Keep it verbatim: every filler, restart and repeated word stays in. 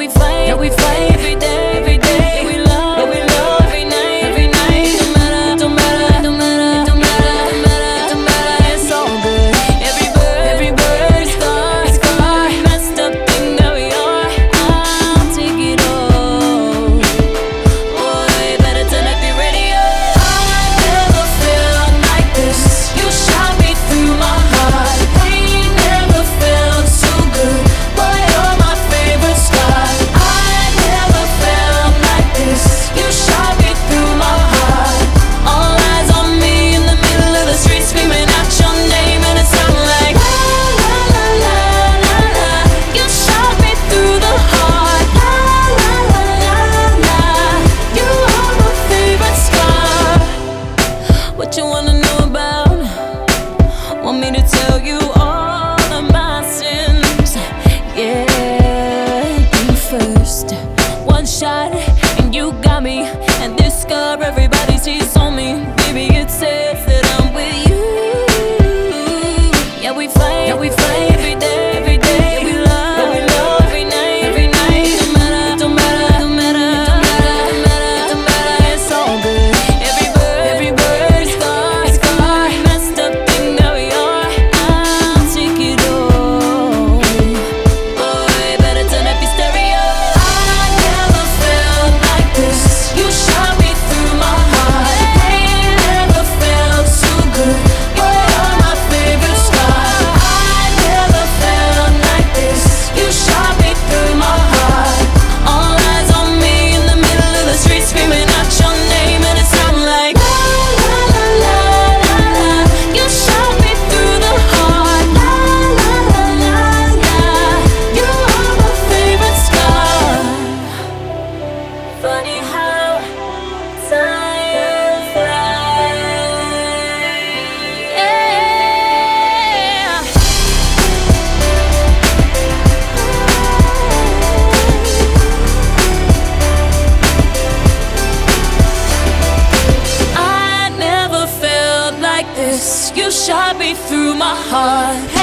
we fight, yeah, we fight every day, every day. We love, yeah, we love every night, every night. Don't matter, don't matter, don't matter, don't matter, don't matter, don't matter. It's all good. Every bird, every bird, star, scar, messed up thing that we are. I'll take it all. Boy, better turn up your radio. I never felt like this. You shot me through my heart. Pain never felt so good. Boy, you're my favorite scar. I never felt like this. You shot me through my heart. All eyes on me in the middle of the street, screaming out your name, and it sounded like la la la la la la. You shot me through the heart. La la la la la. You are my favorite scar. What you wanna know about? Want me to tell you all of my sins? Yeah, you first. One shot and you got me, and this scar everybody sees on me. Baby, it says that I'm with you. Yeah, we fight, yeah, we fight every day, every day. We love, yeah, we love every night, every night. Don't matter, don't matter, don't matter, don't matter, don't matter, don't matter. It's all good. Every bird, every bird, scar, scar, messed up thing that we are. I'll take it all. Boy, better turn up your stereo. I never felt like this. You shot me through my heart. Pain never felt so good. Boy, you're my favorite scar. I never felt like this. You shot me through my heart. All eyes on me in the middle of the street, screaming out your name, and it sounded like la la la la la la. You shot me through the heart. La la la la la. You are my favorite scar. Funny how time flies. Yeah. I never felt like this. You shot me through my heart.